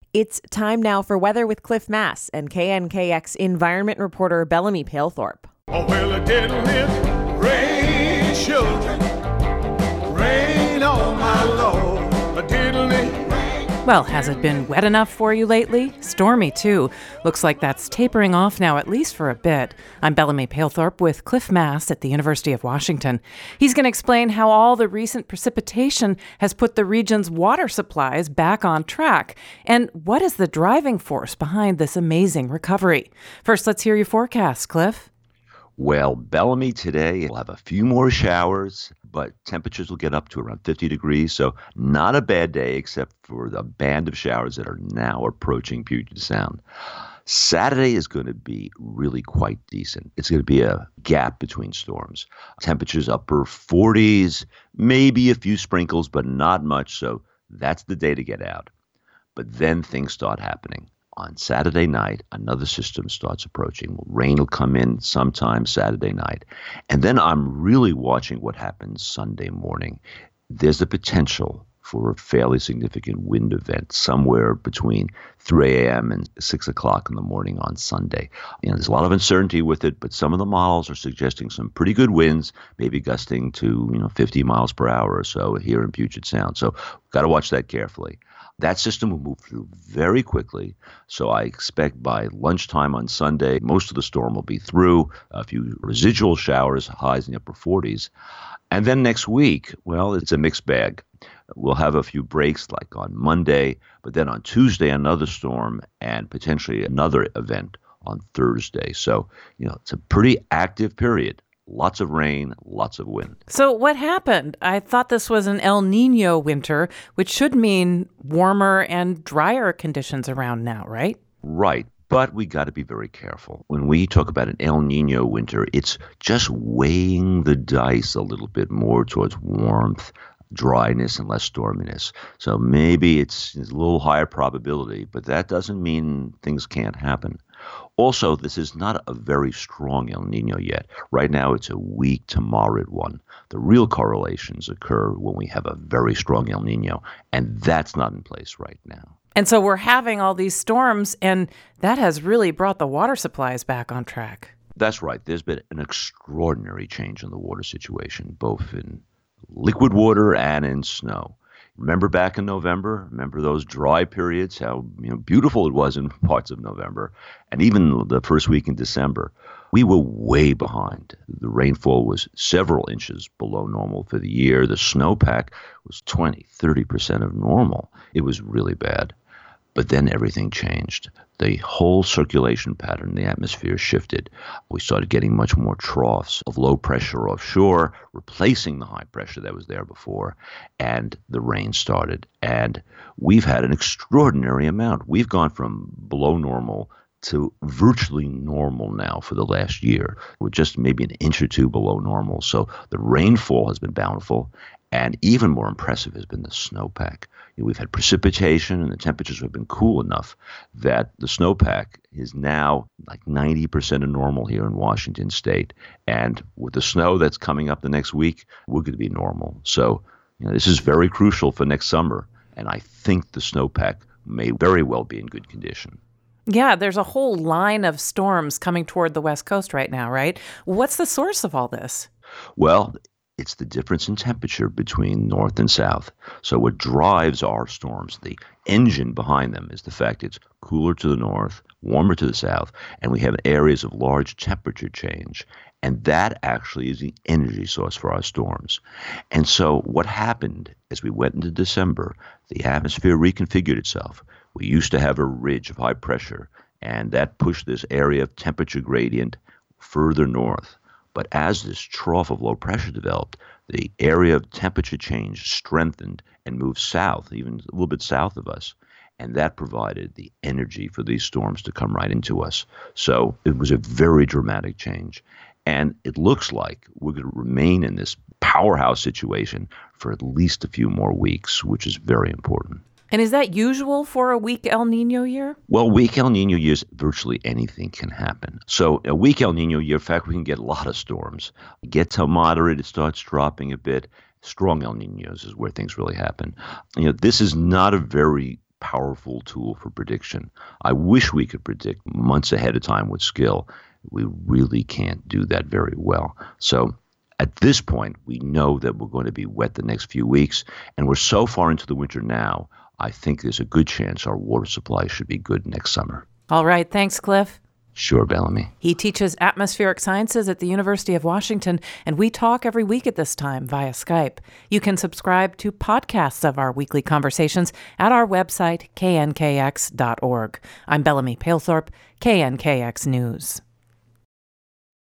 It's time now for weather with Cliff Mass and KNKX environment reporter Bellamy Palethorpe. Oh, well, it didn't rain, children, rain on my Lord, a diddly. Well, has it been wet enough for you lately? Stormy, too. Looks like that's tapering off now, at least for a bit. I'm Bellamy Palethorpe with Cliff Mass at the University of Washington. He's going to explain how all the recent precipitation has put the region's water supplies back on track, and what is the driving force behind this amazing recovery. First, let's hear your forecast, Cliff. Well, Bellamy today will have a few more showers, but temperatures will get up to around 50 degrees, so not a bad day except for the band of showers that are now approaching Puget Sound. Saturday is going to be really quite decent. It's going to be a gap between storms. Temperatures upper 40s, maybe a few sprinkles, but not much, so that's the day to get out. But then things start happening. On Saturday night, another system starts approaching. Rain will come in sometime Saturday night. And then I'm really watching what happens Sunday morning. There's the potential for a fairly significant wind event somewhere between 3 a.m. and 6 o'clock in the morning on Sunday. There's a lot of uncertainty with it, but some of the models are suggesting some pretty good winds, maybe gusting to 50 miles per hour or so here in Puget Sound. So we've got to watch that carefully. That system will move through very quickly, so I expect by lunchtime on Sunday, most of the storm will be through, a few residual showers, highs in the upper 40s. And then next week, well, it's a mixed bag. We'll have a few breaks like on Monday, but then on Tuesday, another storm and potentially another event on Thursday. So, it's a pretty active period. Lots of rain, lots of wind. So what happened? I thought this was an El Nino winter, which should mean warmer and drier conditions around now, right? Right. But we got to be very careful. When we talk about an El Nino winter, it's just weighing the dice a little bit more towards warmth, dryness, and less storminess. So maybe it's a little higher probability, but that doesn't mean things can't happen. Also, this is not a very strong El Nino yet. Right now, it's a weak to moderate one. The real correlations occur when we have a very strong El Nino, and that's not in place right now. And so we're having all these storms, and that has really brought the water supplies back on track. That's right. There's been an extraordinary change in the water situation, both in liquid water and in snow. Remember back in November? Remember those dry periods, how beautiful it was in parts of November, and even the first week in December. We were way behind. The rainfall was several inches below normal for the year. The snowpack was 20-30% of normal. It was really bad. But then everything changed. The whole circulation pattern in the atmosphere shifted. We started getting much more troughs of low pressure offshore, replacing the high pressure that was there before, and the rain started. And we've had an extraordinary amount. We've gone from below normal to virtually normal now for the last year. We're just maybe an inch or two below normal. So the rainfall has been bountiful, and even more impressive has been the snowpack. We've had precipitation, and the temperatures have been cool enough that the snowpack is now like 90% of normal here in Washington State. And with the snow that's coming up the next week, we're going to be normal. So this is very crucial for next summer, and I think the snowpack may very well be in good condition. Yeah, there's a whole line of storms coming toward the West Coast right now, right? What's the source of all this? Well, it's the difference in temperature between north and south. So what drives our storms, the engine behind them, is the fact it's cooler to the north, warmer to the south, and we have areas of large temperature change. And that actually is the energy source for our storms. And so what happened as we went into December, the atmosphere reconfigured itself. We used to have a ridge of high pressure, and that pushed this area of temperature gradient further north. But as this trough of low pressure developed, the area of temperature change strengthened and moved south, even a little bit south of us. And that provided the energy for these storms to come right into us. So it was a very dramatic change. And it looks like we're going to remain in this powerhouse situation for at least a few more weeks, which is very important. And is that usual for a weak El Nino year? Well, weak El Nino years, virtually anything can happen. So a weak El Nino year, in fact, we can get a lot of storms. Get to moderate, it starts dropping a bit. Strong El Ninos is where things really happen. This is not a very powerful tool for prediction. I wish we could predict months ahead of time with skill. We really can't do that very well. So at this point, we know that we're going to be wet the next few weeks, and we're so far into the winter now, I think there's a good chance our water supply should be good next summer. All right. Thanks, Cliff. Sure, Bellamy. He teaches atmospheric sciences at the University of Washington, and we talk every week at this time via Skype. You can subscribe to podcasts of our weekly conversations at our website, knkx.org. I'm Bellamy Palethorpe, KNKX News.